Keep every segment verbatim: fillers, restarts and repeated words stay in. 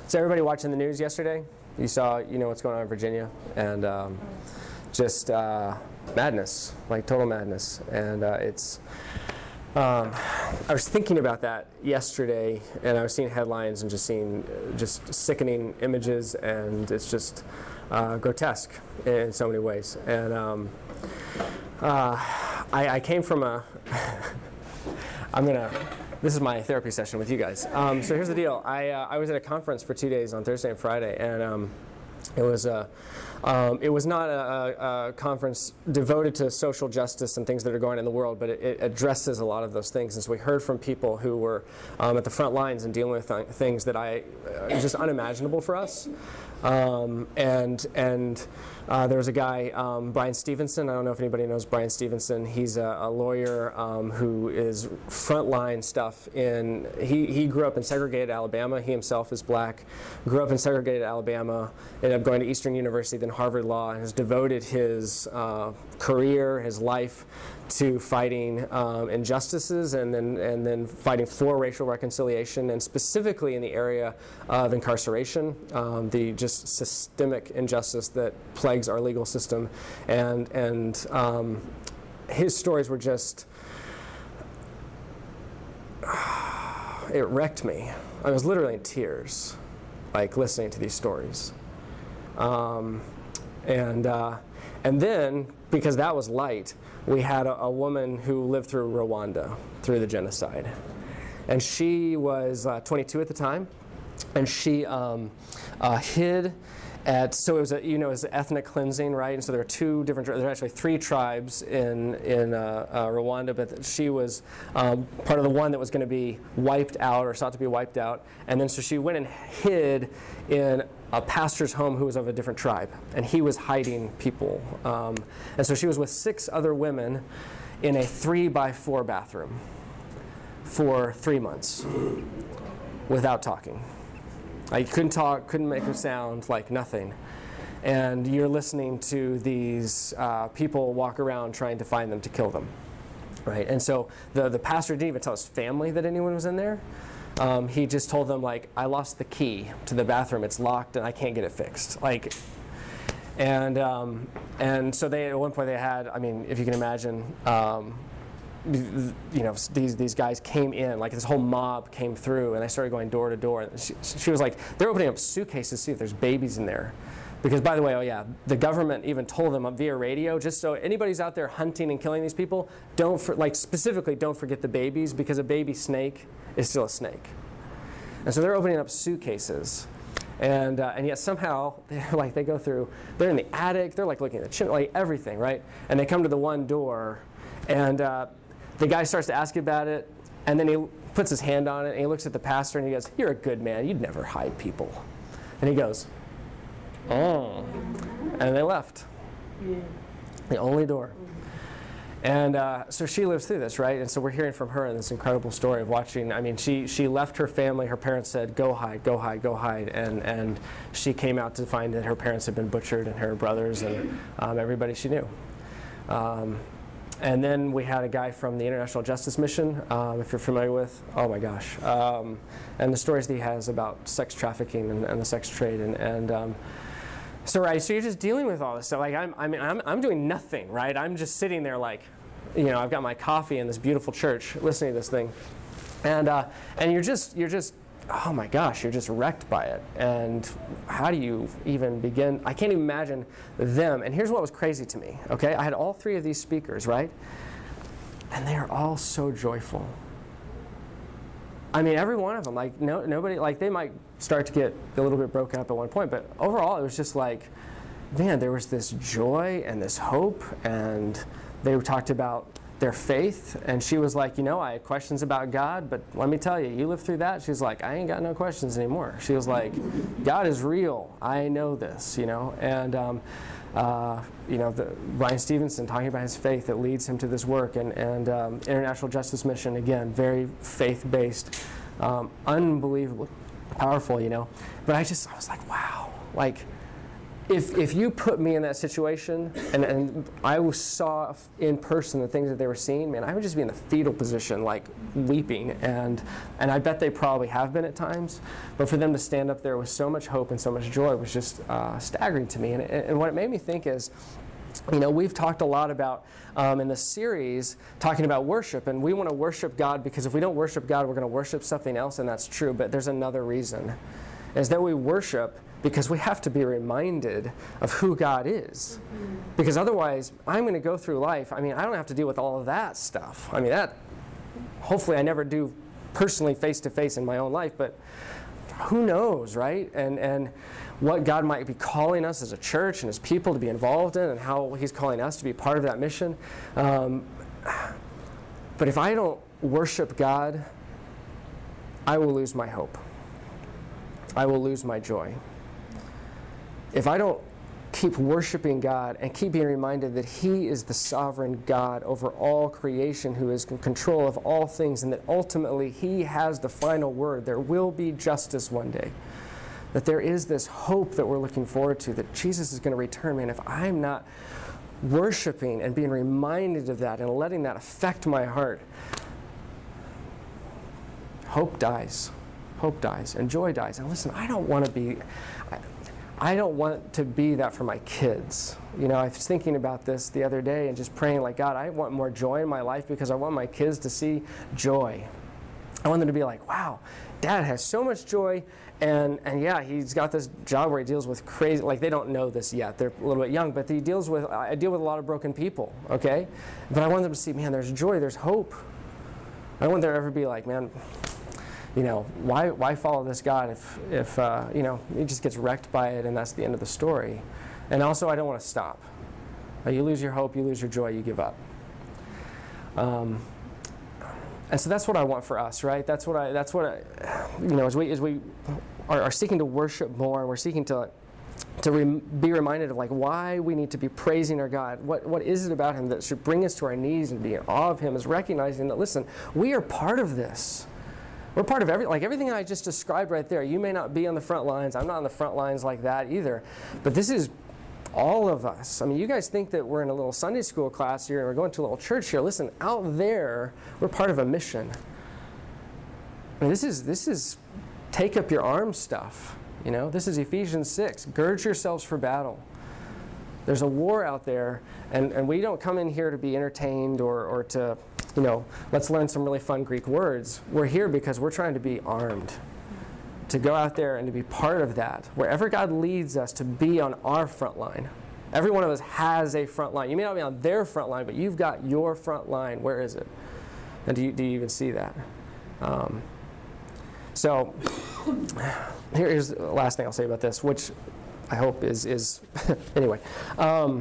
So everybody watching the news yesterday, you saw, you know what's going on in Virginia, and um, just uh, madness, like total madness. And uh, it's, um, I was thinking about that yesterday, and I was seeing headlines and just seeing uh, just sickening images, and it's just uh, grotesque in so many ways. And um, uh, I, I came from a, I'm gonna. This is my therapy session with you guys. Um, so here's the deal. I uh, I was at a conference for two days on Thursday and Friday, and um, it was a um, it was not a, a conference devoted to social justice and things that are going on in the world, but it, it addresses a lot of those things. And so we heard from people who were um, at the front lines and dealing with th- things that I uh, just unimaginable for us. Um, and and uh, there was a guy, um, Brian Stevenson. I don't know if anybody knows Brian Stevenson. He's a, a lawyer um, who is frontline stuff in. He he grew up in segregated Alabama. He himself is black. Grew up in segregated Alabama. Ended up going to Eastern University, then Harvard Law, and has devoted his uh, career, his life, to fighting um, injustices and then and then fighting for racial reconciliation, and specifically in the area of incarceration, um, the just systemic injustice that plagues our legal system. And and um, his stories were just, it wrecked me. I was literally in tears, like listening to these stories. Um, and uh, and then, because that was light, we had a, a woman who lived through Rwanda, through the genocide. And she was uh, twenty-two at the time, and she um, uh, hid at, so it was a, you know, it was ethnic cleansing, right? And so there were two different, there were actually three tribes in, in uh, uh, Rwanda, but she was um, part of the one that was going to be wiped out, or sought to be wiped out. And then so she went and hid in a pastor's home who was of a different tribe, and he was hiding people. Um, and so she was with six other women in a three by four bathroom for three months without talking. I couldn't talk, couldn't make a sound, like nothing. And you're listening to these uh, people walk around trying to find them to kill them, right? And so the the pastor didn't even tell his family that anyone was in there. Um, he just told them, like, I lost the key to the bathroom. It's locked, and I can't get it fixed. Like, and um, and so they at one point they had, I mean, if you can imagine, um, you know, these these guys came in, like this whole mob came through, and they started going door to door. And she, she was like, they're opening up suitcases to see if there's babies in there. Because, by the way, oh yeah, the government even told them via radio, just so anybody's out there hunting and killing these people, don't for, like specifically don't forget the babies, because a baby snake is still a snake. And so they're opening up suitcases, and uh, and yet somehow they're like they go through, they're in the attic, they're like looking at the chimney, like everything, right? And they come to the one door, and uh, the guy starts to ask about it, and then he puts his hand on it, and he looks at the pastor, and he goes, "You're a good man. You'd never hide people." And he goes, "Oh," and they left. Yeah. The only door. And uh, so she lives through this, right? And so we're hearing from her in this incredible story of watching. I mean, she she left her family. Her parents said, "Go hide, go hide, go hide," and and she came out to find that her parents had been butchered, and her brothers, and um, everybody she knew. Um, and then we had a guy from the International Justice Mission, um, if you're familiar with. Oh my gosh! Um, and the stories that he has about sex trafficking and, and the sex trade, and and. Um, So right, so you're just dealing with all this stuff. Like I'm, I mean, I'm, I'm doing nothing, right? I'm just sitting there, like, you know, I've got my coffee in this beautiful church, listening to this thing, and uh, and you're just, you're just, oh my gosh, you're just wrecked by it. And how do you even begin? I can't even imagine them. And here's what was crazy to me. Okay, I had all three of these speakers, right? And they are all so joyful. I mean, every one of them, like no, nobody, like they might start to get a little bit broken up at one point, but overall it was just like, man, there was this joy and this hope, and they talked about their faith, and she was like, you know, I had questions about God, but let me tell you, you lived through that. She's like, I ain't got no questions anymore. She was like, God is real. I know this, you know, and um, uh, you know, the, Brian Stevenson talking about his faith that leads him to this work, and, and um, International Justice Mission, again, very faith-based, um, unbelievably powerful, you know. But I just, I was like, wow, like, if if you put me in that situation and, and I saw in person the things that they were seeing, man, I would just be in the fetal position, like weeping. And and I bet they probably have been at times. But for them to stand up there with so much hope and so much joy was just uh, staggering to me. And, and what it made me think is, you know, we've talked a lot about um, in this series talking about worship, and we want to worship God because if we don't worship God, we're going to worship something else, and that's true. But there's another reason, is that we worship because we have to be reminded of who God is. Because otherwise, I'm going to go through life. I mean, I don't have to deal with all of that stuff. I mean, that, hopefully I never do personally face-to-face in my own life, but who knows, right? And and what God might be calling us as a church and as people to be involved in, and how He's calling us to be part of that mission. Um, but if I don't worship God, I will lose my hope. I will lose my joy. If I don't keep worshiping God and keep being reminded that He is the sovereign God over all creation, who is in control of all things, and that ultimately He has the final word, there will be justice one day. That there is this hope that we're looking forward to, that Jesus is going to return. Man, if I'm not worshiping and being reminded of that and letting that affect my heart, hope dies. Hope dies and joy dies. And listen, I don't want to be... I, I don't want to be that for my kids. You know, I was thinking about this the other day and just praying like, God, I want more joy in my life because I want my kids to see joy. I want them to be like, wow, Dad has so much joy, and, and yeah, he's got this job where he deals with crazy, like they don't know this yet, they're a little bit young, but he deals with, I deal with a lot of broken people, okay? But I want them to see, man, there's joy, there's hope. I don't want them to ever be like, man, you know, why why follow this God if, if uh, you know, he just gets wrecked by it and that's the end of the story. And also, I don't want to stop. Uh, you lose your hope, you lose your joy, you give up. Um, and so that's what I want for us, right? That's what I, that's what I, you know, as we, as we are, are seeking to worship more, and we're seeking to to rem- be reminded of like why we need to be praising our God. What what is it about Him that should bring us to our knees and be in awe of Him, is recognizing that, listen, we are part of this. We're part of every, like everything I just described right there. You may not be on the front lines. I'm not on the front lines like that either. But this is all of us. I mean, you guys think that we're in a little Sunday school class here and we're going to a little church here. Listen, out there, we're part of a mission. I mean, this is this is take up your arms stuff. You know, this is Ephesians six. Gird yourselves for battle. There's a war out there, and, and we don't come in here to be entertained or, or to, you know, let's learn some really fun Greek words. We're here because we're trying to be armed, to go out there and to be part of that. Wherever God leads us, to be on our front line. Every one of us has a front line. You may not be on their front line, but you've got your front line. Where is it? And do you, do you even see that? Um, so here's the last thing I'll say about this, which I hope is, is anyway. Um,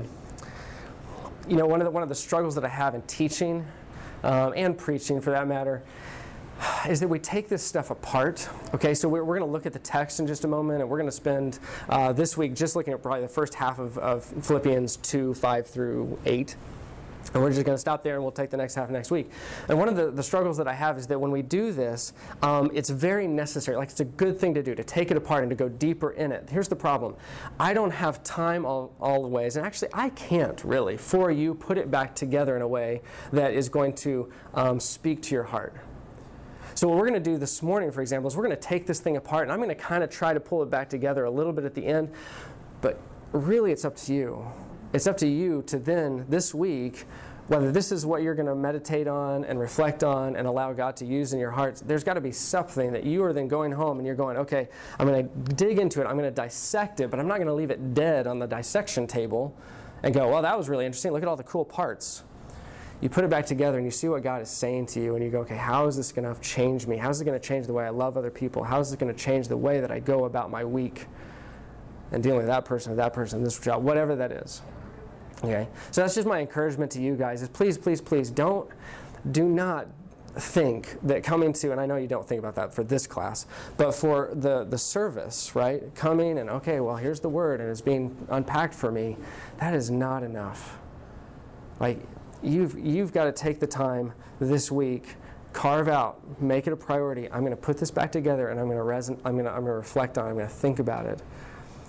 you know, one of the, one of the struggles that I have in teaching, Um, and preaching for that matter, is that we take this stuff apart. Okay, so we're, we're going to look at the text in just a moment, and we're going to spend uh, this week just looking at probably the first half of, of Philippians two, five through eight. And we're just going to stop there, and we'll take the next half next week. And one of the, the struggles that I have is that when we do this, um, it's very necessary. Like, it's a good thing to do, to take it apart and to go deeper in it. Here's the problem. I don't have time all, all the ways, and actually I can't really, for you, put it back together in a way that is going to um, speak to your heart. So what we're going to do this morning, for example, is we're going to take this thing apart, and I'm going to kind of try to pull it back together a little bit at the end. But really, it's up to you. It's up to you to then, this week, whether this is what you're going to meditate on and reflect on and allow God to use in your heart. There's got to be something that you are then going home and you're going, okay, I'm going to dig into it, I'm going to dissect it, but I'm not going to leave it dead on the dissection table and go, well, that was really interesting, look at all the cool parts. You put it back together and you see what God is saying to you, and you go, okay, how is this going to change me? How is it going to change the way I love other people? How is it going to change the way that I go about my week and dealing with that person or that person, this job, whatever that is? Okay, so that's just my encouragement to you guys, is please, please, please don't, do not think that coming to, and I know you don't think about that for this class, but for the, the service, right, coming and, okay, well, here's the word and it's being unpacked for me, that is not enough. Like, you've, you've got to take the time this week, carve out, make it a priority. I'm going to put this back together, and I'm going to reson- I'm going to I'm going to reflect on it, I'm going to think about it.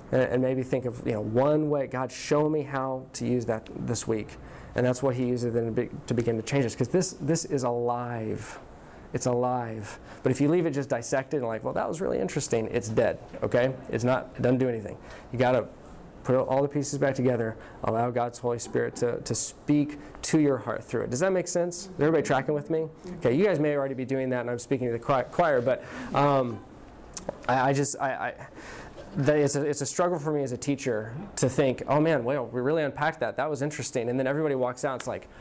and, and maybe think of, you know, one way, God, show me how to use that this week. And that's what he uses then to begin to change us. Because this, this is alive. It's alive. But if you leave it just dissected and like, well, that was really interesting, it's dead, okay? It's not, it doesn't do anything. You got to put all the pieces back together, allow God's Holy Spirit to, to speak to your heart through it. Does that make sense? Is everybody tracking with me? Okay, you guys may already be doing that, and I'm speaking to the choir, but um, I, I just, I, I the, it's, a, it's a struggle for me as a teacher to think, oh man, well, we really unpacked that. That was interesting. And then everybody walks out, it's like,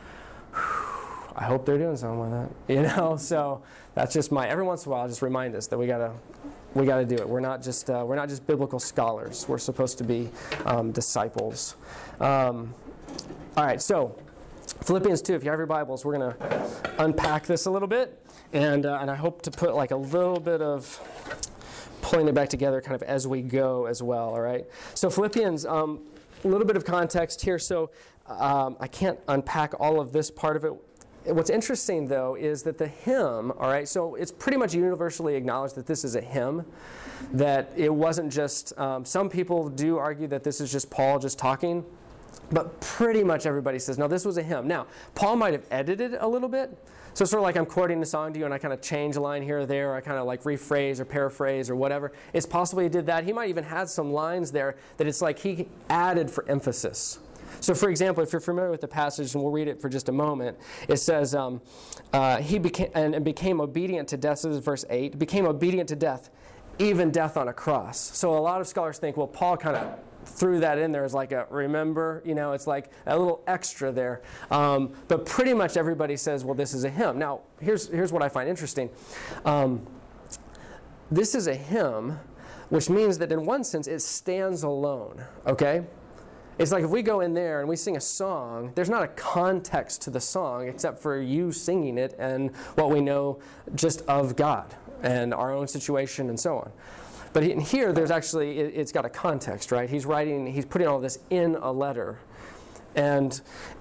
I hope they're doing something with that, you know? So that's just my, every once in a while, I'll just remind us that we got to, we got to do it. We're not just uh, we're not just biblical scholars. We're supposed to be um, disciples. Um, all right, so Philippians two. If you have your Bibles, we're going to unpack this a little bit, and uh, and I hope to put like a little bit of pulling it back together, kind of as we go as well. All right. So Philippians, um, a little bit of context here. So um, I can't unpack all of this part of it. What's interesting, though, is that the hymn, all right, so it's pretty much universally acknowledged that this is a hymn, that it wasn't just, um, some people do argue that this is just Paul just talking, but pretty much everybody says, no, this was a hymn. Now, Paul might have edited it a little bit, so it's sort of like I'm quoting a song to you and I kind of change a line here or there, or I kind of like rephrase or paraphrase or whatever. It's possible he did that. He might even had some lines there that it's like he added for emphasis. So, for example, if you're familiar with the passage, and we'll read it for just a moment, it says, um, uh, he became and, and became obedient to death. So this is verse eight. Became obedient to death, even death on a cross. So a lot of scholars think, well, Paul kind of threw that in there as like a remember, you know, it's like a little extra there. Um, but pretty much everybody says, well, this is a hymn. Now, here's here's what I find interesting. Um, this is a hymn, which means that in one sense it stands alone. Okay. It's like if we go in there and we sing a song, there's not a context to the song except for you singing it and what we know just of God and our own situation and so on. But in here, there's actually, it, it's got a context, right? He's writing, he's putting all this in a letter. And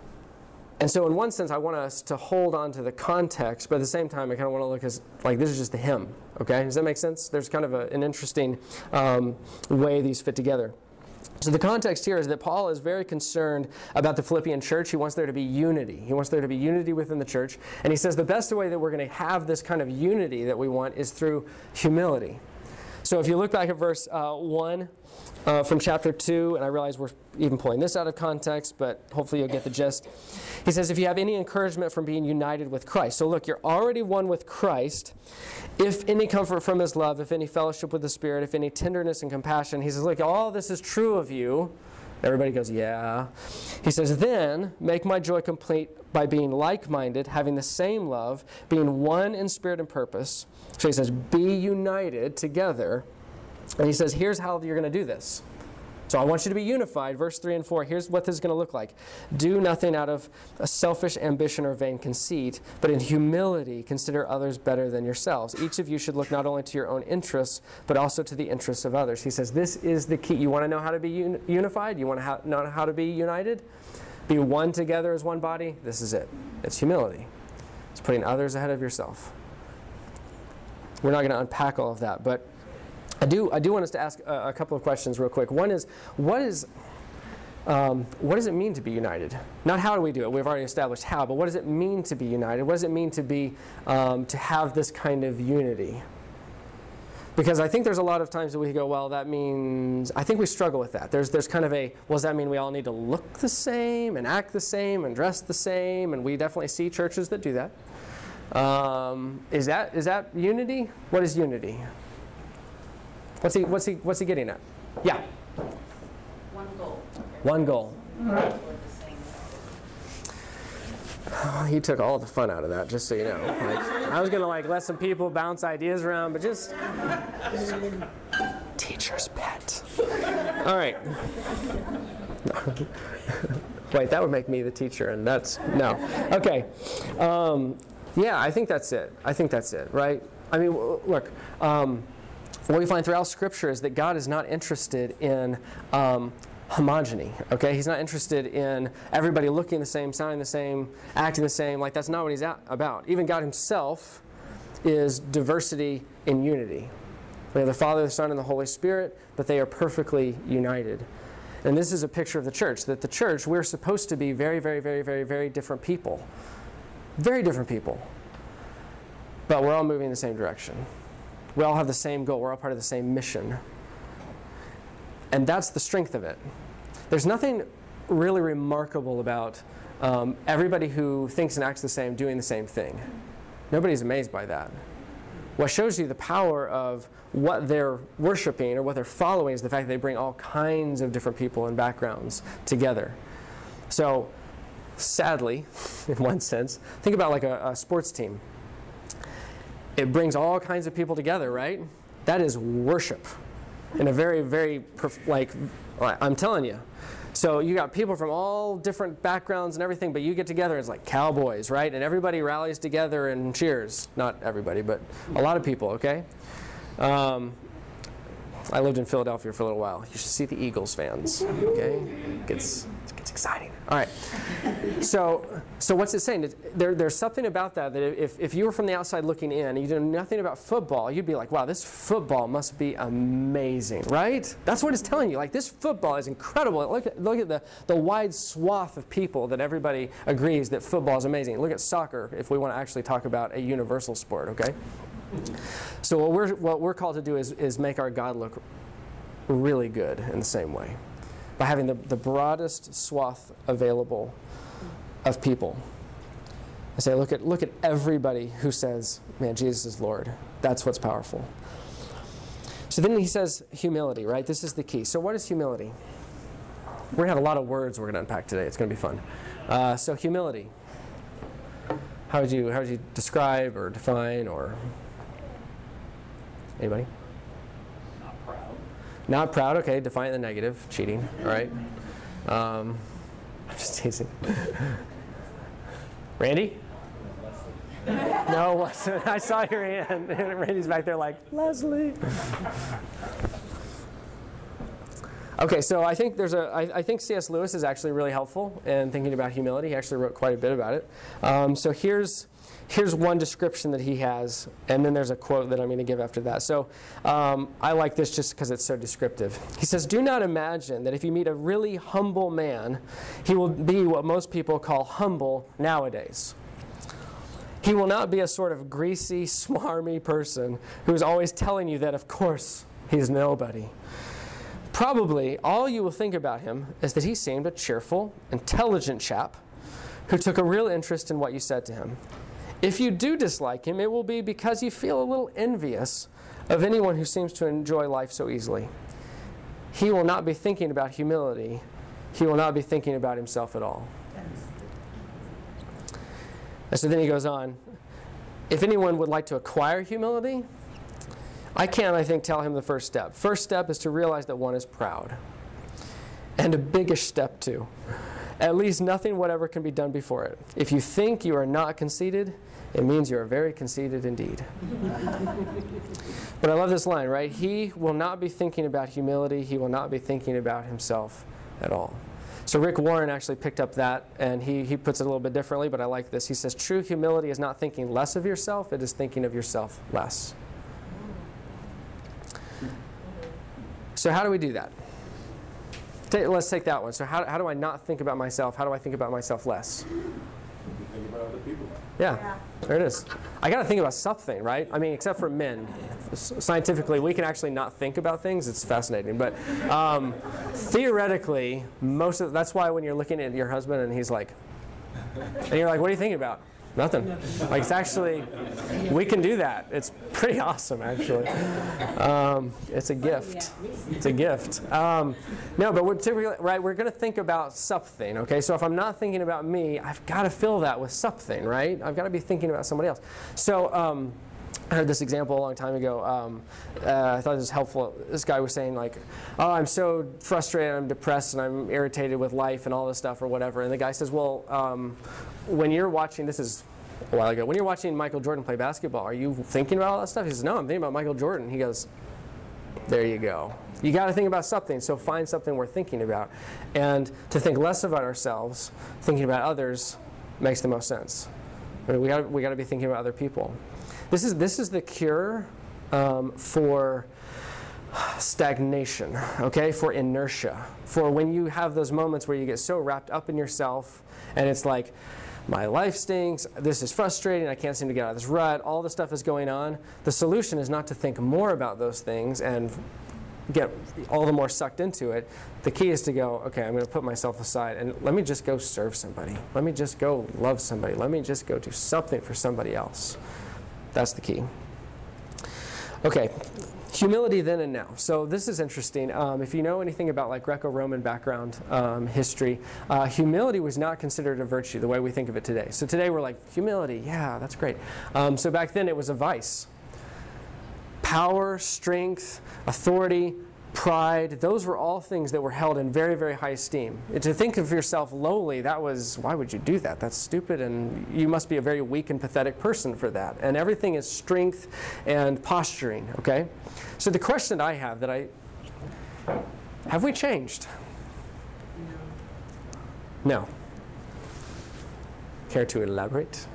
and so in one sense, I want us to hold on to the context, but at the same time, I kind of want to look as, like, this is just the hymn, okay? Does that make sense? There's kind of a, an interesting um, way these fit together. So the context here is that Paul is very concerned about the Philippian church. He wants there to be unity. He wants there to be unity within the church. And he says the best way that we're going to have this kind of unity that we want is through humility. So if you look back at verse uh, one uh, from chapter two, and I realize we're even pulling this out of context, but hopefully you'll get the gist. He says, if you have any encouragement from being united with Christ. So look, you're already one with Christ. If any comfort from his love, if any fellowship with the Spirit, if any tenderness and compassion. He says, look, all this is true of you. Everybody goes, yeah. He says, then make my joy complete by being like-minded, having the same love, being one in spirit and purpose. So he says, be united together. And he says, here's how you're going to do this. So I want you to be unified. Verse three and four, here's what this is going to look like. Do nothing out of a selfish ambition or vain conceit, but in humility consider others better than yourselves. Each of you should look not only to your own interests, but also to the interests of others. He says this is the key. You want to know how to be un- unified? You want to ha- know how to be united? Be one together as one body? This is it. It's humility. It's putting others ahead of yourself. We're not going to unpack all of that, but I do I do want us to ask a, a couple of questions real quick. One is, what is um, what does it mean to be united? Not how do we do it. We've already established how, but what does it mean to be united? What does it mean to be um, to have this kind of unity? Because I think there's a lot of times that we go, well, that means, I think we struggle with that. There's there's kind of a, well, does that mean we all need to look the same and act the same and dress the same? And we definitely see churches that do that. Um, is that is that unity? What is unity? What's he what's he what's he getting at? Yeah. One goal. One goal. Toward the same Oh, he took all the fun out of that, just so you know. Like, I was gonna like let some people bounce ideas around, but just teacher's pet. All right. Wait, that would make me the teacher, and that's no. Okay. Um, yeah, I think that's it. I think that's it, right? I mean, look. Um, What we find throughout Scripture is that God is not interested in um, homogeny, okay? He's not interested in everybody looking the same, sounding the same, acting the same. Like, that's not what he's at about. Even God himself is diversity in unity, We have the Father, the Son, and the Holy Spirit, but they are perfectly united. And this is a picture of the church, that the church, we're supposed to be very, very, very, very, very different people. Very different people. But we're all moving in the same direction. We all have the same goal. We're all part of the same mission. And that's the strength of it. There's nothing really remarkable about um, everybody who thinks and acts the same doing the same thing. Nobody's amazed by that. What shows you the power of what they're worshiping or what they're following is the fact that they bring all kinds of different people and backgrounds together. So, sadly, in one sense, think about like a, a sports team. It brings all kinds of people together, right? That is worship in a very, very, perf- like, I'm telling you. So you got people from all different backgrounds and everything, but you get together, it's like cowboys, right? And everybody rallies together and cheers. Not everybody, but a lot of people, okay? Um, I lived in Philadelphia for a little while. You should see the Eagles fans, okay? It gets, it gets exciting. All right. So so what's it saying? There, there's something about that that if, if you were from the outside looking in and you know nothing about football, you'd be like, wow, this football must be amazing, right? That's what it's telling you. Like, this football is incredible. Look at, look at the, the wide swath of people that everybody agrees that football is amazing. Look at soccer if we want to actually talk about a universal sport, okay? So what we're, what we're called to do is, is make our God look really good in the same way, by having the, the broadest swath available of people. I say, look at, look at everybody who says, man, Jesus is Lord. That's what's powerful. So then he says humility, right? This is the key. So what is humility? We're going to have a lot of words we're going to unpack today. It's going to be fun. Uh, so humility. How would you, how would you describe or define or... Anybody? Not proud. Not proud, okay, define the negative, cheating, all right? Um, I'm just teasing. Randy? No, I saw your hand. Randy's back there like, Leslie. Okay, so I think there's a, I, I think C S Lewis is actually really helpful in thinking about humility. He actually wrote quite a bit about it. Um, so here's, here's one description that he has, and then there's a quote that I'm going to give after that. So um, I like this just because it's so descriptive. He says, do not imagine that if you meet a really humble man, he will be what most people call humble nowadays. He will not be a sort of greasy, smarmy person who's always telling you that, of course, he's nobody. Probably all you will think about him is that he seemed a cheerful, intelligent chap who took a real interest in what you said to him. If you do dislike him, it will be because you feel a little envious of anyone who seems to enjoy life so easily. He will not be thinking about humility. He will not be thinking about himself at all. And so then he goes on, if anyone would like to acquire humility, I can, I think, tell him the first step. First step is to realize that one is proud. And a biggish step, too. At least nothing whatever can be done before it. If you think you are not conceited, it means you are very conceited indeed. But I love this line, right? He will not be thinking about humility. He will not be thinking about himself at all. So Rick Warren actually picked up that, and he, he puts it a little bit differently, but I like this. He says, true humility is not thinking less of yourself, it is thinking of yourself less. So how do we do that? Take, let's take that one. So how, how do I not think about myself? How do I think about myself less? You think about other people. Yeah, Yeah. there it is. I got to think about something, right? I mean, except for men. Scientifically, we can actually not think about things. It's fascinating. But um, theoretically, most of that's why when you're looking at your husband and he's like, and you're like, what are you thinking about? Nothing. Like, it's actually, we can do that. It's pretty awesome, actually. Um, it's a gift. It's a gift. Um, no, but we're typically, right, we're going to think about something, okay? So if I'm not thinking about me, I've got to fill that with something, right? I've got to be thinking about somebody else. So um, I heard this example a long time ago. Um, uh, I thought it was helpful. This guy was saying, like, oh, I'm so frustrated, I'm depressed, and I'm irritated with life and all this stuff or whatever. And the guy says, well, um, when you're watching, this is a while ago, when you're watching Michael Jordan play basketball, are you thinking about all that stuff? He says, no, I'm thinking about Michael Jordan. He goes, there you go. You got to think about something, so find something worth thinking about. And to think less about ourselves, thinking about others, makes the most sense. I mean, we got we got to be thinking about other people. This is this is the cure um, for stagnation, okay, for inertia, for when you have those moments where you get so wrapped up in yourself and it's like, my life stinks, this is frustrating, I can't seem to get out of this rut, all this stuff is going on. The solution is not to think more about those things and get all the more sucked into it. The key is to go, okay, I'm going to put myself aside and let me just go serve somebody. Let me just go love somebody. Let me just go do something for somebody else. That's the key. Okay, humility then and now. So this is interesting. Um, if you know anything about like Greco-Roman background um, history, uh, humility was not considered a virtue the way we think of it today. So today we're like, humility, yeah, that's great. Um, so back then it was a vice. Power, strength, authority, pride, those were all things that were held in very, very high esteem. And to think of yourself lowly, that was, why would you do that? That's stupid, and you must be a very weak and pathetic person for that. And everything is strength and posturing, okay? So the question I have that I, have we changed? No. No. Care to elaborate?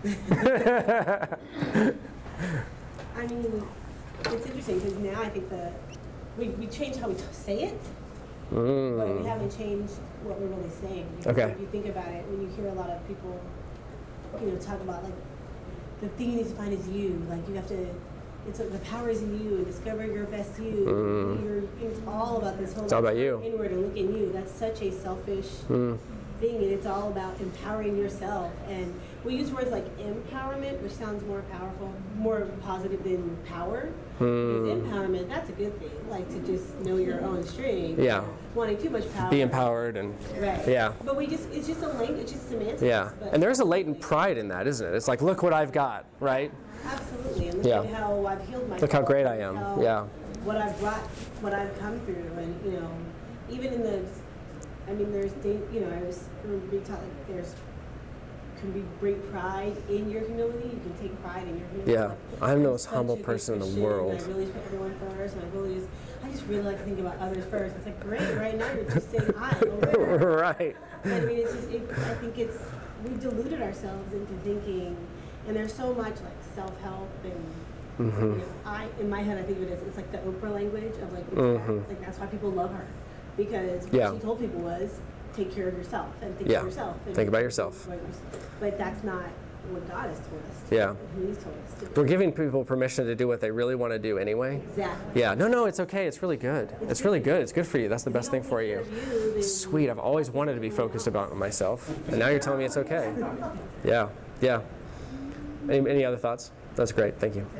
I mean, it's interesting because now I think the we, we changed how we t- say it, Mm. but we haven't changed what we're really saying. Because Okay. if you think about it, when you hear a lot of people, you know, talk about like the thing you need to find is you. Like you have to, it's like the power is in you and discover your best you. Mm. You're, it's all about this whole It's all about like, you. inward and look in you. That's such a selfish Mm. thing, and it's all about empowering yourself. And we use words like empowerment, which sounds more powerful, more positive than power. Mm. Because empowerment, that's a good thing. Like to just know your own strength. Yeah. Wanting too much power. Be empowered and Right. yeah. But we just, it's just a language, it's just semantics. Yeah, But and there's a latent pride in that, isn't it? It's like, look what I've got, right? Absolutely. And look Yeah. at how I've healed myself. Look how great I and am. how- Yeah. What I've brought, what I've come through. And, you know, even in the, I mean, there's, da- you know, I was being taught like there's, can be great pride in your humility. You can take pride in your humility. Yeah, Like, I'm the most such humble a good person in the Christian, world. And I really put everyone first, and I really just, I just really like to think about others first. It's like, great, right now you're just saying I over. Right. But I mean, it's just, it, I think it's, we've deluded ourselves into thinking, and there's so much like self-help and, Mhm. you know, I, in my head, I think of it as, it's like the Oprah language of like, it's Mhm. that, like that's why people love her. Because what Yeah. she told people was, take care of yourself and think Yeah. of yourself. And Think about yourself. But that's not what God has told us to Yeah. do, and who He's told us to do. We're giving people permission to do what they really want to do anyway. Exactly. Yeah, no, no, it's okay. It's really good. It's really good. It's good for you. That's the If you best thing don't for take you. care of you, then- Sweet. I've always wanted to be focused about myself, and now you're telling me it's okay. Yeah, yeah. Any, any other thoughts? That's great. Thank you.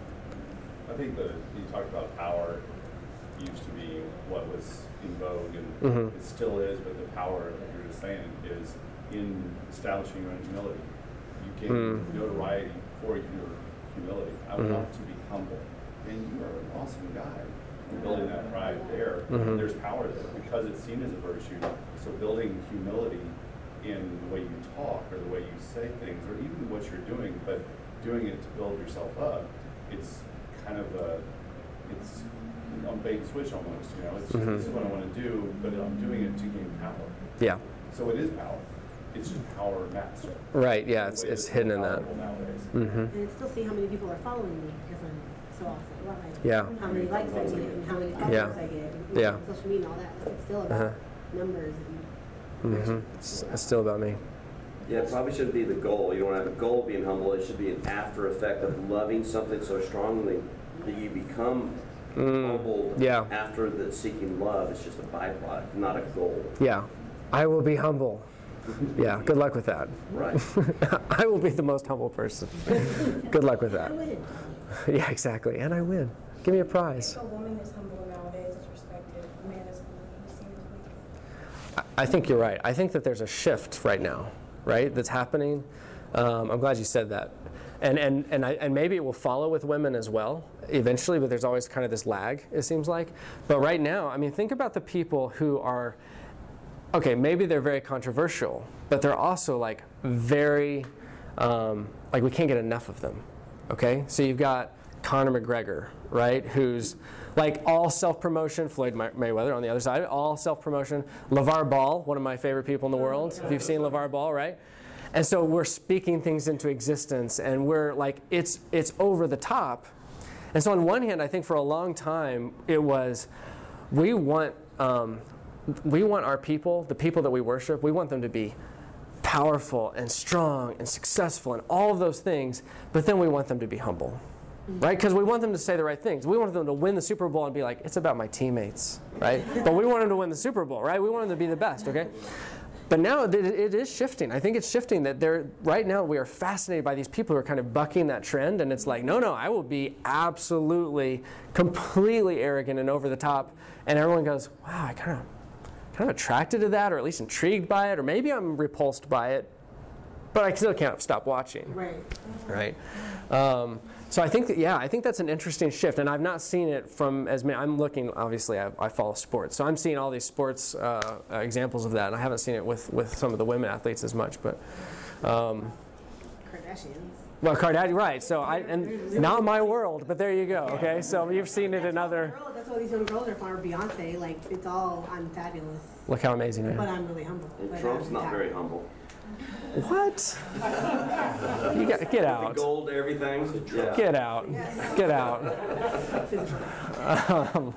I think that you talked about power used to be what was in vogue, and Mhm. it still is, but the power, like you were just saying, is in establishing your own humility. You gain Mm. notoriety for your humility. I Mhm. want to be humble. And you are an awesome guy. And building that pride there, Mhm. there's power there because it's seen as a virtue. So building humility in the way you talk or the way you say things or even what you're doing, but doing it to build yourself up, it's kind of a, it's on bait and switch almost, you know, it's just, Mhm. this is what I want to do, but I'm doing it to gain power. Yeah. So it is power. It's just power masked. Right. Yeah. In a It's way it's that's hidden in more that. powerful nowadays. Mm-hmm. And still see how many people are following me because I'm so awesome. Well, I- Yeah. How many likes I get and how many followers Yeah. I get. And, Yeah. on social media and all that. Like, it's still about Uh-huh. numbers and Mm-hmm. It's, it's still about me. Yeah, it probably shouldn't be the goal. You don't have a goal of being humble. It should be an after effect of loving something so strongly that you become Mm, humbled yeah. after the seeking love. It's just a byproduct, not a goal. Yeah. I will be humble. Yeah. Good luck with that. Right. I will be the most humble person. Good luck with I that. win. Yeah, exactly. And I win. Give me a prize. If a woman is humble nowadays, it's respected. A man is humble, he's seen as weak. I I think you're right. I think that there's a shift right now, right, that's happening. Um, I'm glad you said that. And and and, I, and maybe it will follow with women as well eventually, but there's always kind of this lag, it seems like. But right now, I mean, think about the people who are, okay, maybe they're very controversial, but they're also like very, um, like we can't get enough of them, okay? So you've got Conor McGregor, right, who's like all self-promotion, Floyd May- Mayweather on the other side, all self-promotion. LeVar Ball, one of my favorite people in the world, if you've seen LeVar Ball, right? And so we're speaking things into existence, and we're like, it's it's over the top. And so on one hand, I think for a long time, it was, we want, um, we want our people, the people that we worship, we want them to be powerful and strong and successful and all of those things, but then we want them to be humble, right? Because we want them to say the right things. We want them to win the Super Bowl and be like, it's about my teammates, right? But we want them to win the Super Bowl, right? We want them to be the best, okay? But now it, it is shifting. I think it's shifting that they're, right now we are fascinated by these people who are kind of bucking that trend, and it's like, no, no, I will be absolutely, completely arrogant and over the top, and everyone goes, wow, I kind of kind of attracted to that, or at least intrigued by it, or maybe I'm repulsed by it, but I still can't stop watching. Right. Right. Um, so I think that, yeah, I think that's an interesting shift, and I've not seen it from as many. I'm looking, obviously, I, I follow sports, so I'm seeing all these sports uh, uh, examples of that, and I haven't seen it with, with some of the women athletes as much, but. Um, Kardashians. well, Kardashian, right? So I, and not my world, but there you go. Okay, so you've seen it in other. Girl, that's what these young girls are for. Beyonce, like it's all I'm fabulous, Look how amazing I but am. I'm really humble. And But Trump's I'm not very fabulous. humble. What? You got get The out. gold, everything. Yeah. Get out. Get out. Um,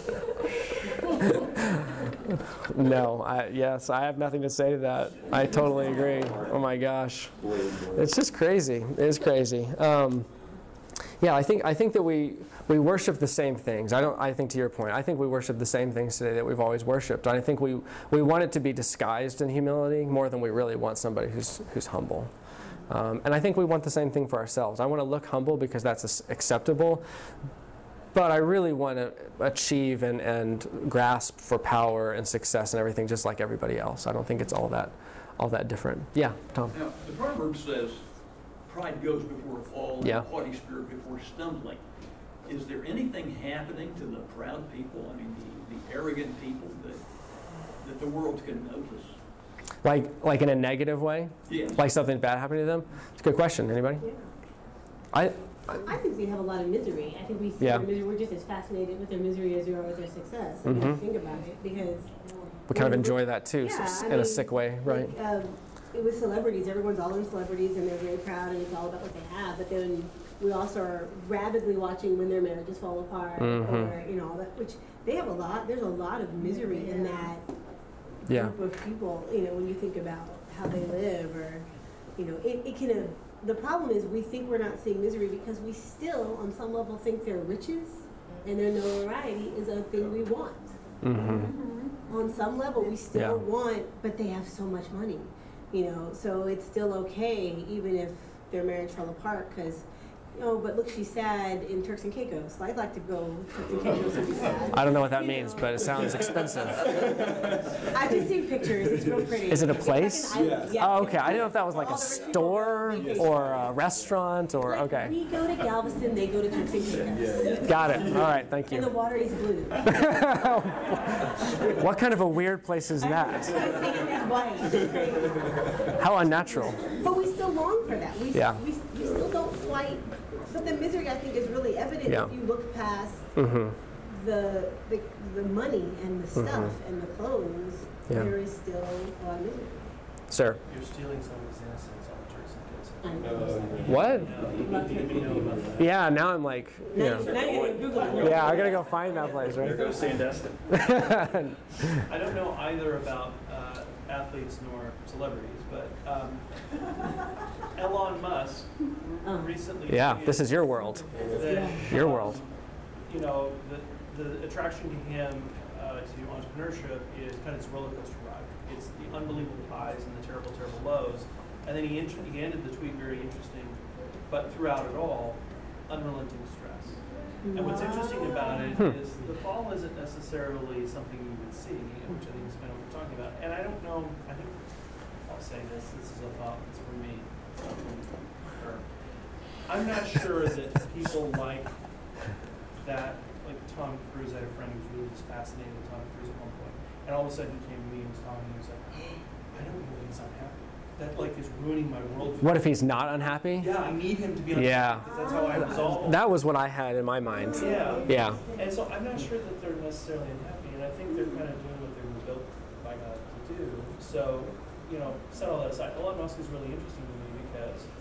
no, I, yes, I have nothing to say to that. I totally agree. Oh my gosh. It's just crazy. It is crazy. Um, yeah, I think I think that we we worship the same things. I don't. I think to your point, I think we worship the same things today that we've always worshipped. And I think we we want it to be disguised in humility more than we really want somebody who's who's humble. Um, and I think we want the same thing for ourselves. I want to look humble because that's acceptable. But I really want to achieve and, and grasp for power and success and everything just like everybody else. I don't think it's all that all that different. Yeah, Tom. Now, the proverb says, pride goes before a fall, Yeah. and a haughty spirit before stumbling. Is there anything happening to the proud people, I mean, the, the arrogant people that that the world can notice? Like like in a negative way? Yes. Like something bad happening to them? It's a good question. Anybody? Yeah. I I think we have a lot of misery. I think we see Yeah. their misery. We're just as fascinated with their misery as we are with their success. I mean, Mhm. think about it, because we kind of enjoy that too, Yeah, s- I in a mean, sick way, right? Like, um, it was celebrities. Everyone's all in celebrities, and they're very proud, and it's all about what they have. But then we also are rapidly watching when their marriages fall apart, Mhm. or you know, all that. Which they have a lot. There's a lot of misery in that Yeah. group of people. You know, when you think about how they live, or you know, it, it can. Uh, the problem is we think we're not seeing misery because we still, on some level, think their riches and their notoriety is a thing we want. Mm-hmm. On some level, we still Yeah. want, but they have so much money, you know, so it's still okay even if their marriage fell apart because, oh, but look, she's sad in Turks and Caicos. I'd like to go Turks and Caicos and be sad. I don't know what that You means, know. but it sounds expensive. I've just seen pictures. It's real pretty. Is it a It's like an place? island. Yeah. Oh, okay. I didn't know if that was like All a the rich people store vacation. or a restaurant or Like, okay. we go to Galveston, they go to Turks and Caicos. Got it. All right. Thank And the you. water is blue. What kind of a weird place is that? The sand is white. It's crazy. How unnatural. But we still long for that. We, Yeah. we, we still don't quite. But the misery, I think, is really evident Yeah. if you look past Mm-hmm. the, the the money and the stuff and the clothes. Yeah. There is still a lot of misery. Sir. You're stealing someone's innocence on the Turks and Caicos. I know. What? You know, you know about that. Yeah. Now I'm like, you Now, know. you- now you're gonna Google it. Yeah. I gotta go find that place, There right? goes Sandestin. I don't know either about uh, athletes nor celebrities, but um, Elon Musk Oh. recently. Yeah. tweeted This is your world. that, Your um, world. You know, the, the attraction to him uh, to entrepreneurship is kind of this roller coaster ride. It's the unbelievable highs and the terrible, terrible lows. And then he, int- he ended the tweet very interesting, but throughout it all, unrelenting stress. And what's interesting about it Hmm. is the fall isn't necessarily something you would see, which I think is kind of what we're talking about. And I don't know, I think I'll say this, this is a thought that's for me. It's not from her. I'm not sure that people like that, like Tom Cruise. I had a friend who was really just fascinated with Tom Cruise at one point. And all of a sudden he came to me and was talking, and he was like, I don't know that he's unhappy. That like is ruining my world. What if he's not unhappy? Yeah, I need him to be unhappy Yeah. because that's how I resolve. That was what I had in my mind. Yeah. Yeah. And so I'm not sure that they're necessarily unhappy, and I think they're kind of doing what they were built by God to do. So, you know, set all that aside, Elon Musk is really interesting to me because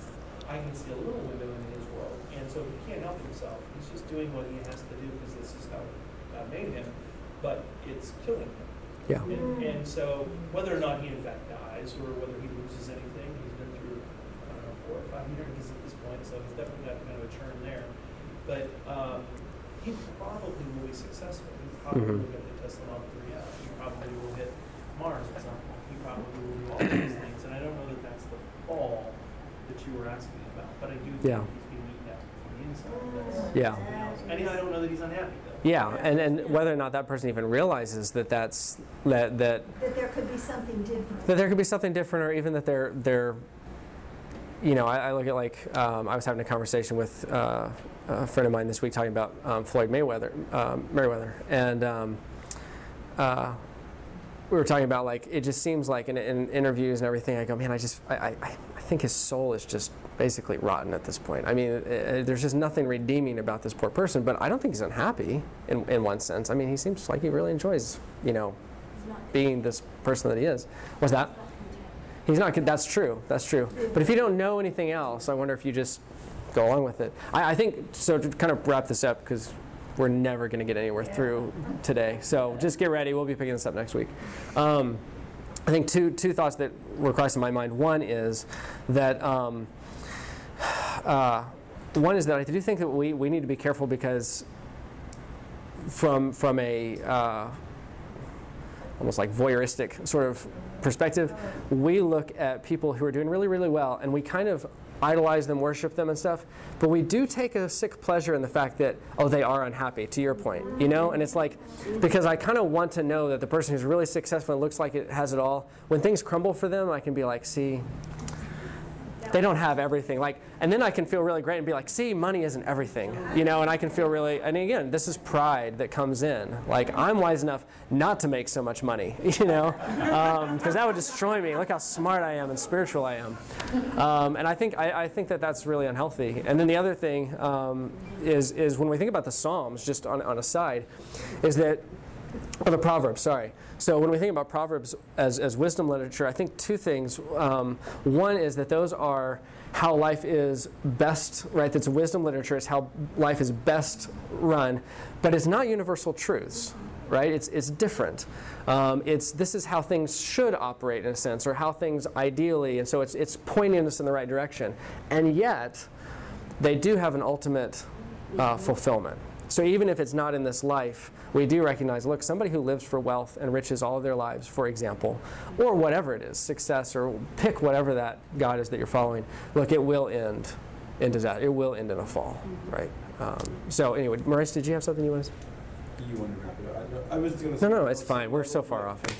I can see a little window in his world, and so he can't help himself. He's just doing what he has to do because this is how God made him, but it's killing him. Yeah. And, and so whether or not he in fact dies or whether he loses anything, he's been through, I don't know, four or five years at this point, so he's definitely got kind of a churn there. But um, he probably will be successful. He probably Mhm. will get the Tesla Model three out. He probably will hit Mars at some point. He probably will do all these things. And I don't know that that's the fall that you were asking about, but I do think Yeah. he's being eaten out from the inside. That's Yeah. something else. And I don't know that he's unhappy, though. Yeah, and, and whether or not that person even realizes that that's that that That there could be something different. that there could be something different, or even that they're they're you know, I, I look at like um, I was having a conversation with uh, a friend of mine this week talking about um, Floyd Mayweather, um, Mayweather, and um, uh, we were talking about like it just seems like in, in interviews and everything. I go, man, I just I, I, I think his soul is just basically rotten at this point. I mean, uh, there's just nothing redeeming about this poor person. But I don't think he's unhappy in in one sense. I mean, he seems like he really enjoys, you know, being this person that he is. What's that? He's not. That's true. That's true. But if you don't know anything else, I wonder if you just go along with it. I, I think so. To kind of wrap this up, because we're never going to get anywhere through today. So just get ready. We'll be picking this up next week. Um, I think two two thoughts that were crossing my mind. One is that um, uh, one is that I do think that we, we need to be careful because from from a uh, almost like voyeuristic sort of perspective, we look at people who are doing really, really well, and we kind of idolize them, worship them and stuff, but we do take a sick pleasure in the fact that, oh, they are unhappy, to your point, you know? And it's like, because I kind of want to know that the person who's really successful and looks like it has it all, when things crumble for them, I can be like, see, they don't have everything. Like, and then I can feel really great and be like, see, money isn't everything, you know? And I can feel really, and again, this is pride that comes in. Like, I'm wise enough not to make so much money, you know? Because um, that would destroy me. Look how smart I am and spiritual I am. Um, and I think I, I think that that's really unhealthy. And then the other thing um, is is when we think about the Psalms, just on, on a side, is that, or the Proverbs, sorry. So when we think about Proverbs as, as wisdom literature, I think two things. Um, one is that those are how life is best, right? That's wisdom literature. It's how life is best run, but it's not universal truths, right? It's it's different. Um, it's this is how things should operate in a sense, or how things ideally, and so it's it's pointing us in the right direction. And yet, they do have an ultimate uh, fulfillment. So even if it's not in this life, we do recognize, look, somebody who lives for wealth and riches all of their lives, for example, or whatever it is, success, or pick whatever that God is that you're following, look, it will end in disaster. It will end in a fall, right? Um, so anyway, Maurice, did you have something you wanted to say? You want to wrap it up? I, I was going to No, say... no, it's fine. We're so far off.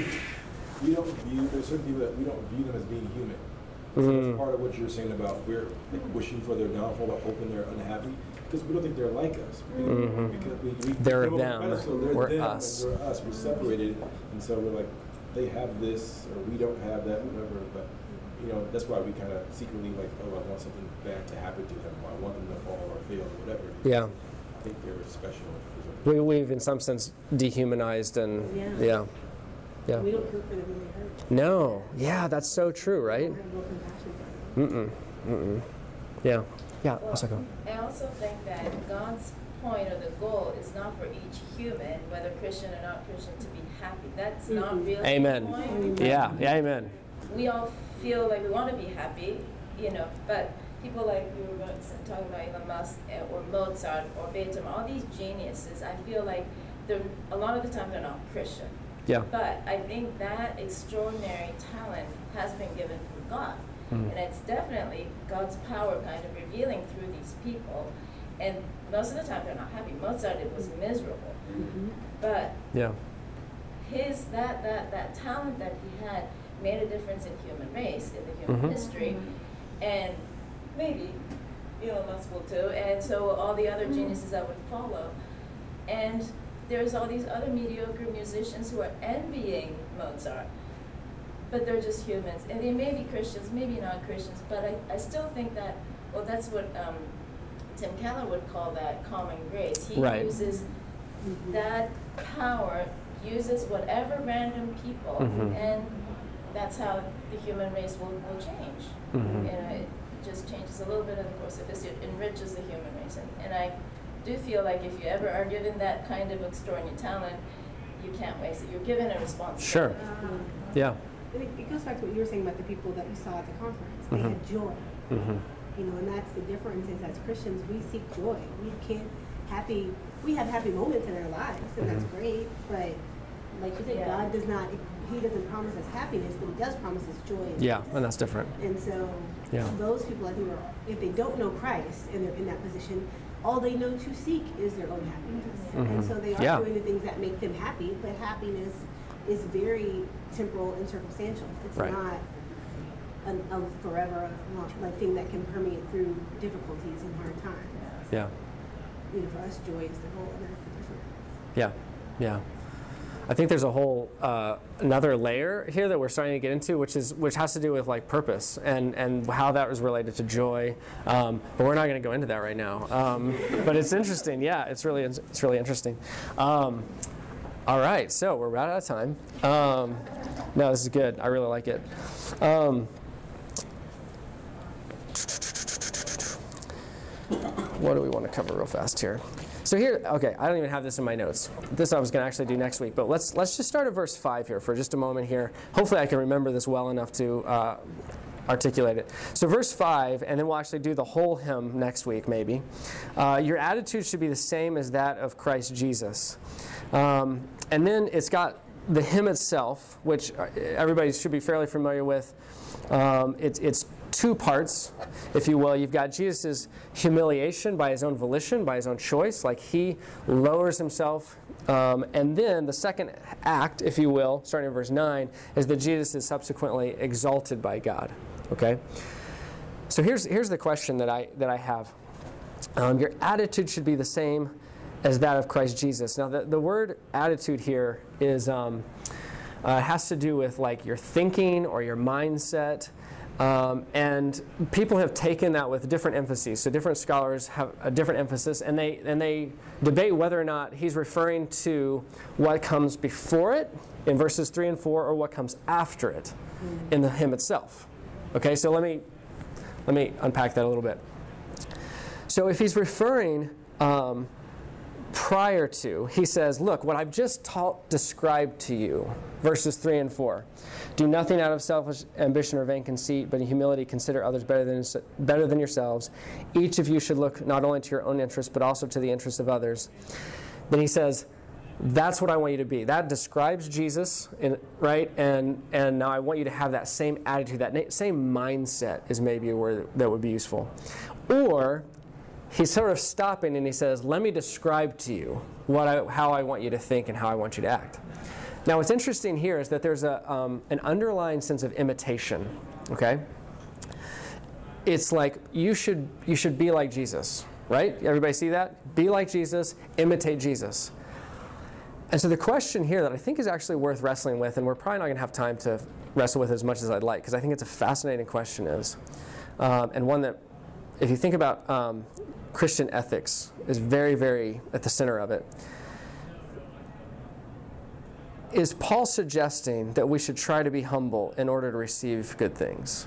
We don't view, there's certain people that we don't view them as being human. So Mm. that's part of what you're saying about we're like, wishing for their downfall or hoping they're unhappy, because we don't think they're like us. We, Mhm. because we, we They're put them on a them. pedestal, they're We're them, us. And we're us. We're separated, and so we're like, they have this, or we don't have that, whatever. But you know, that's why we kind of secretly like, oh, I want something bad to happen to them, or I want them to fall or fail, or whatever. Yeah. I think they're special. for some We, we've, in some sense, dehumanized and, Yeah. yeah. Yeah. We don't root for them when they hurt. No. Yeah, that's so true, We right? don't have no compassion for them. Mm-mm. Mm-mm. Yeah. Yeah, Well, Osako. I also think that God's point or the goal is not for each human, whether Christian or not Christian, to be happy. That's not Mhm. really Amen. the point. Yeah, yeah, amen. We all feel like we want to be happy, you know, but people like we were talking about Elon Musk eh, or Mozart or Beethoven, all these geniuses, I feel like they're, a lot of the time they're not Christian. Yeah. But I think that extraordinary talent has been given from God. Mm. And it's definitely God's power kind of revealing through these people. And most of the time they're not happy. Mozart, it was miserable. Mhm. But Yeah. his, that, that, that talent that he had made a difference in human race, in the human Mhm. history. And maybe Elon Musk will too. And so all the other geniuses that would follow. And there's all these other mediocre musicians who are envying Mozart. But they're just humans. And they may be Christians, maybe not Christians, but I, I still think that, well, that's what um, Tim Keller would call that common grace. He Right. uses that power, uses whatever random people, Mhm. and that's how the human race will, will change. Mhm. You know, it just changes a little bit of the course of history. It enriches the human race. And, and I do feel like if you ever are given that kind of extraordinary talent, you can't waste it. You're given a responsibility. Sure. Um, Yeah. and it, it goes back to what you were saying about the people that you saw at the conference. They Mhm. had joy. Mm-hmm. You know, and that's the difference is as Christians, we seek joy. We can't happy, we have happy moments in our lives, and that's Mhm. great, but like you said, Yeah. God does not, he doesn't promise us happiness, but he does promise us joy. and Yeah, peace. and that's different. And so Yeah. those people, I think, are, if they don't know Christ and they're in that position, all they know to seek is their own happiness. And Mhm. so they are Yeah. doing the things that make them happy, but happiness is very temporal and circumstantial. It's Right. not an, a forever long, like thing that can permeate through difficulties and hard times. Yeah. You know, for us, joy is the goal, and that's the difference. Yeah. Yeah. I think there's a whole uh, another layer here that we're starting to get into, which is which has to do with like purpose and and how that was related to joy. Um, but we're not going to go into that right now. Um, but it's interesting. Yeah, it's really it's really interesting. Um, all right, so we're about out of time. Um, no, this is good. I really like it. Um, what do we want to cover real fast here? So here, okay, I don't even have this in my notes. This I was going to actually do next week, but let's let's just start at verse five here for just a moment here. Hopefully I can remember this well enough to uh, articulate it. So verse five, and then we'll actually do the whole hymn next week maybe. Uh, your attitude should be the same as that of Christ Jesus. Um, and then it's got the hymn itself, which everybody should be fairly familiar with. Um, it's it's two parts, if you will. You've got Jesus' humiliation by his own volition, by his own choice, like he lowers himself. Um, and then the second act, if you will, starting in verse nine, is that Jesus is subsequently exalted by God. Okay? So here's here's the question that I that I have. Um, your attitude should be the same as that of Christ Jesus. Now, the, the word attitude here is um, uh, has to do with like your thinking or your mindset. Um, and people have taken that with different emphases. So different scholars have a different emphasis, and they and they debate whether or not he's referring to what comes before it in verses three and four, or what comes after it in the hymn itself. Okay, so let me let me unpack that a little bit. So if he's referring um, prior to, he says, look, what I've just taught, described to you, verses three and four. Do nothing out of selfish ambition or vain conceit, but in humility consider others better than better than yourselves. Each of you should look not only to your own interests, but also to the interests of others. Then he says, that's what I want you to be. That describes Jesus, in, right? And and now I want you to have that same attitude, that na- same mindset is maybe a word that would be useful. Or he's sort of stopping and he says, let me describe to you what I, how I want you to think and how I want you to act. Now, what's interesting here is that there's a um, an underlying sense of imitation. Okay, it's like you should you should be like Jesus, right? Everybody see that? Be like Jesus, imitate Jesus. And so the question here that I think is actually worth wrestling with, and we're probably not going to have time to wrestle with as much as I'd like, because I think it's a fascinating question, is, um, and one that, if you think about um, Christian ethics, is very, very at the center of it. Is Paul suggesting that we should try to be humble in order to receive good things?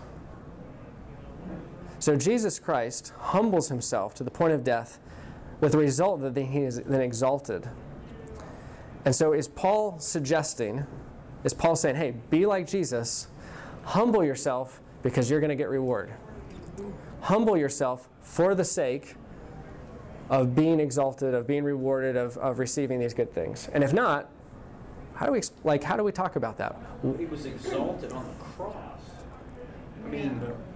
So Jesus Christ humbles himself to the point of death, with the result that he is then exalted. And so is Paul suggesting, is Paul saying, hey, be like Jesus, humble yourself because you're going to get reward. Humble yourself for the sake of being exalted, of being rewarded, of, of receiving these good things. And if not, how do we like? How do we talk about that? He was exalted on the cross. I mean,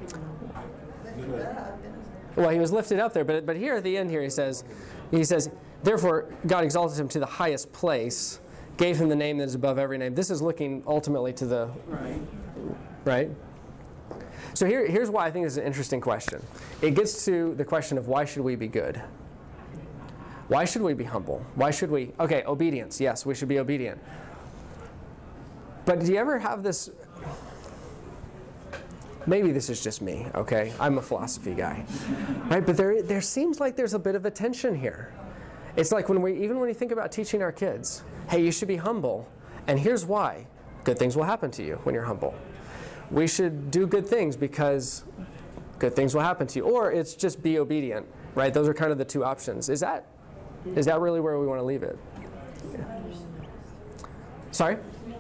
Well, he was lifted up there, but but here at the end here he says, he says, therefore God exalted him to the highest place, gave him the name that is above every name. This is looking ultimately to the right. right. So here here's why I think this is an interesting question. It gets to the question of why should we be good? Why should we be humble? Why should we? Okay, obedience. Yes, we should be obedient. But do you ever have this? Maybe this is just me, okay? I'm a philosophy guy, right? But there, there seems like there's a bit of a tension here. It's like when we, even when you think about teaching our kids, hey, you should be humble, and here's why. Good things will happen to you when you're humble. We should do good things because good things will happen to you. Or it's just be obedient, right? Those are kind of the two options. Is that is that really where we want to leave it? Sorry?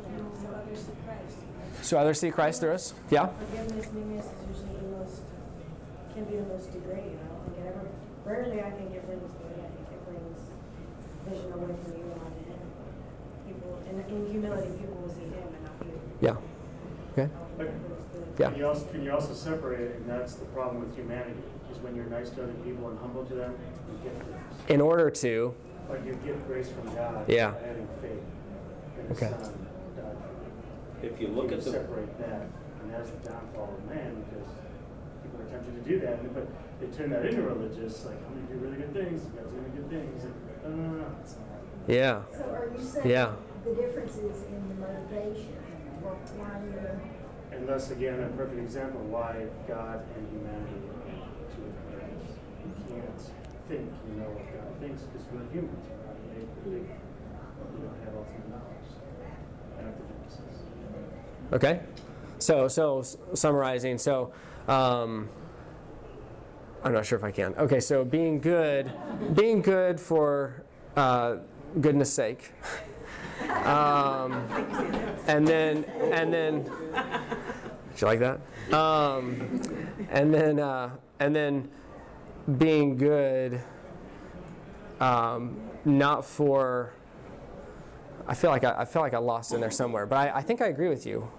So others see Christ through us? Yeah? Forgiveness, meanness is usually the most, can be the most degrading. I don't think it ever, rarely I think it brings good. I think it brings vision away from you and onto him. People, in, in humility, people will see him and not you. Yeah. Okay. But Yeah. Can you also, can you also separate it, and that's the problem with humanity, is when you're nice to other people and humble to them, you get grace. In order to, But you get grace from God Yeah. by having faith in His Okay. Son. who died for you. If you look You at the, separate that, and that's the downfall of man, because people are tempted to do that, and- but they turn that into religious, like, I'm gonna do really good things, you guys are doing good things, like, no, no, no, no, it's not right. yeah. So are you saying Yeah. the difference is in the motivation for why you're, And thus, again, a perfect example of why God and humanity are two different things. You can't think you know what God thinks because we're humans. We're not made for big, we don't have ultimate knowledge. That's the differences. Okay. So, so s- summarizing, so um, I'm not sure if I can. Okay, so being good, being good for uh, goodness sake, um, and then and then, did you like that? Um, and then uh, and then being good, um, not for. I feel like I, I feel like I lost in there somewhere, but I, I think I agree with you.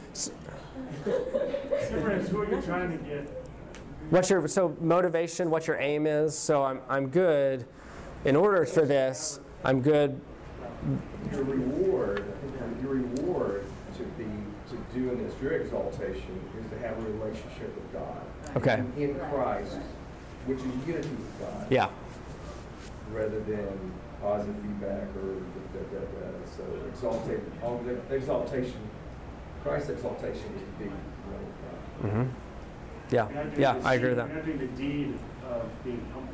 Difference, who are you trying to get? What's your so motivation? What your aim is? So I'm I'm good. In order for this, I'm good. Your reward, your reward to be to do in this, your exaltation is to have a relationship with God. Okay. In Christ, which is unity with God. Yeah. Rather than positive feedback or da, da, da, da. So exaltation, all the exaltation, Christ's exaltation is to be one with God. Mm-hmm. Yeah. You're not doing Yeah. the I agree with deed- that. You're not doing the deed of being humble.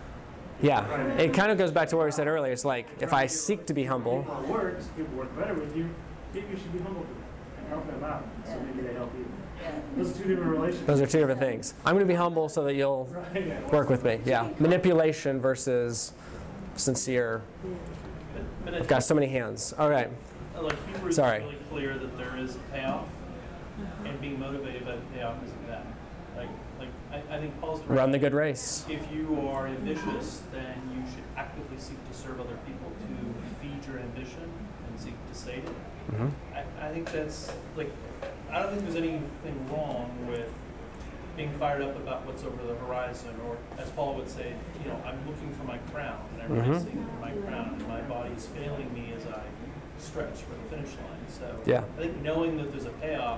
Yeah. It kind of goes back to what we said earlier. It's like if I seek to be humble. People it works, people work better with you, maybe you should be humble to them and help them out, so maybe they help you. Those are two different relationships. Those are two different things. I'm going to be humble so that you'll Right. work with me. Yeah. Manipulation versus sincere. But, but I I've got think, so many hands. All right. uh, like Hebrews Sorry. is really clear that there is a payoff, and being motivated by the payoff isn't that. Like, like I, I think Paul's right. Run the good race. If you are ambitious, then you should actively seek to serve other people to feed your ambition and seek to sate it. Mm-hmm. I, I think that's like, I don't think there's anything wrong with being fired up about what's over the horizon, or as Paul would say, you know, I'm looking for my crown, and I'm Mhm. racing for my crown, and my body is failing me as I stretch for the finish line. So Yeah. I think knowing that there's a payoff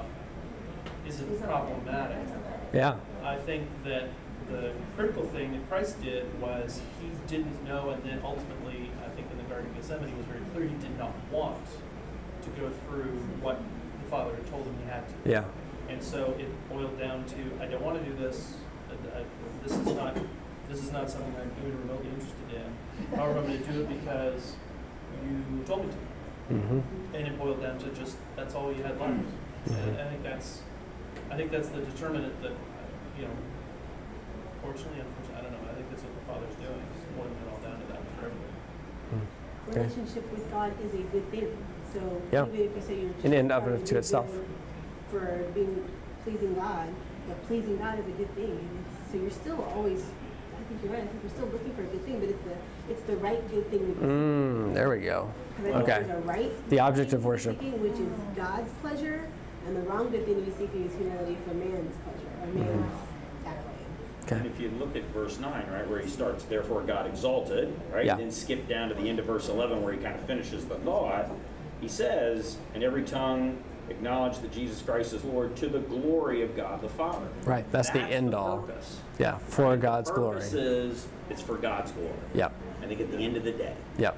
isn't problematic. Yeah. I think that the critical thing that Christ did was he didn't know, and then ultimately, I think in the Garden of Gethsemane, he was very clear he did not want to go through what the Father had told him he had to. Yeah. And so it boiled down to, I don't want to do this. I, I, this is not, this is not something I'm even remotely interested in. However, I'm going to do it because you told me to. Mm-hmm. And it boiled down to just that's all you had left. And I think that's, I think that's the determinant that, you know, fortunately, unfortunately, I don't know. I think that's what the Father's doing. He's boiling it all down to that for everybody. Okay. Relationship with God is a good thing. So Yeah. even if you say you're In and of trying it to do itself. good for being pleasing God, but pleasing God is a good thing. And it's, so you're still always, I think you're right. I think we're still looking for a good thing, but it's the it's the right good thing to be. Mm, there we go. Because I think Okay. there's a right The object thing of to be worship. seeking, which is God's pleasure, and the wrong good thing to be seeking is humility for man's pleasure or man's accolade. Okay. And if you look at verse nine, right, where he starts, therefore God exalted, right, Yeah. then skip down to the end of verse eleven where he kind of finishes the thought. He says, and every tongue acknowledge that Jesus Christ is Lord to the glory of God the Father. Right. That's, the end the all. purpose. Yeah. For God's the glory. purpose is, it's for God's glory. Yep. I think at the end of the day. Yep.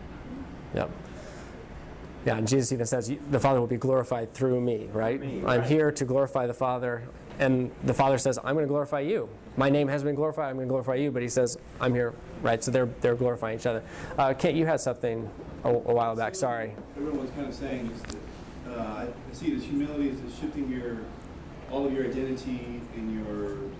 Yep. Yeah, and Jesus even says, the Father will be glorified through me, right? Me, I'm right. here to glorify the Father. And the Father says, I'm going to glorify you. My name has been glorified, I'm going to glorify you. But he says, I'm here, right? So they're they're glorifying each other. Uh, Kate, you had something a, a while back, sorry. Everyone's kind of saying is that uh, I see it as humility is shifting your all of your identity and your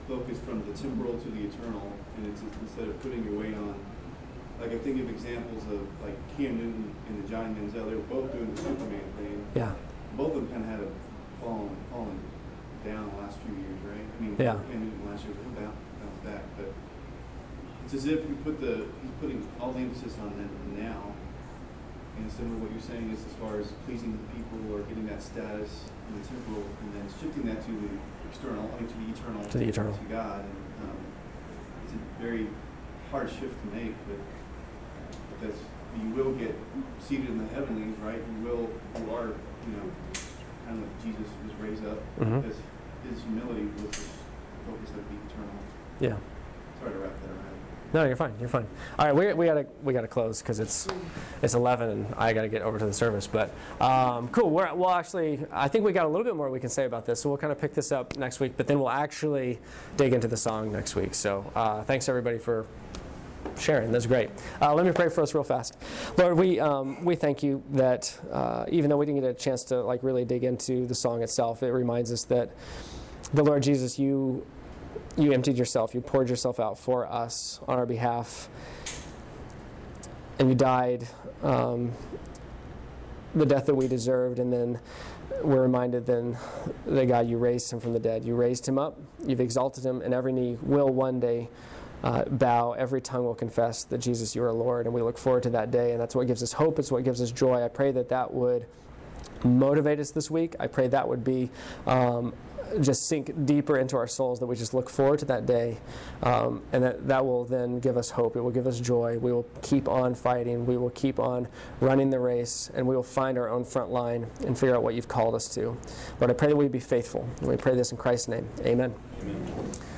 focus from the temporal to the eternal, and it's instead of putting your weight on, like I think of examples of like Cam Newton and the Johnny Manziel, they were both doing the Superman thing. Yeah. Both of them kind of had a fallen, fallen down the last few years, right? I mean, Yeah. Cam Newton last year was down, bounced back, but it's as if you put the, he's putting all the emphasis on the now, and similar to what you're saying is as far as pleasing the people or getting that status in the temporal, and then shifting that to the external, I mean to the eternal, To the eternal. to God. And um, it's a very hard shift to make, but, but that's, you will get seated in the heavenlies, right? You will, you are, you know, kind of like Jesus was raised up Mhm. because his humility was the focus of the eternal. Yeah. Sorry to wrap that around. No, you're fine. You're fine. All right, we we gotta we gotta close because it's it's eleven and I gotta get over to the service. But um, cool. We're, we'll actually, I think we got a little bit more we can say about this, so we'll kind of pick this up next week. But then we'll actually dig into the song next week. So uh, thanks everybody for sharing. That's great. Uh, let me pray for us real fast. Lord, we um, we thank you that uh, even though we didn't get a chance to like really dig into the song itself, it reminds us that the Lord Jesus, you. You emptied yourself, you poured yourself out for us on our behalf, and you died um, the death that we deserved, and then we're reminded then that God, you raised him from the dead. You raised him up, you've exalted him, and every knee will one day uh, bow, every tongue will confess that Jesus, you are Lord, and we look forward to that day, and that's what gives us hope, it's what gives us joy. I pray that that would motivate us this week. I pray that would be um, just sink deeper into our souls, that we just look forward to that day, um, and that, that will then give us hope. It will give us joy. We will keep on fighting. We will keep on running the race, and we will find our own front line and figure out what you've called us to. Lord, I pray that we be faithful. And we pray this in Christ's name. Amen. Amen.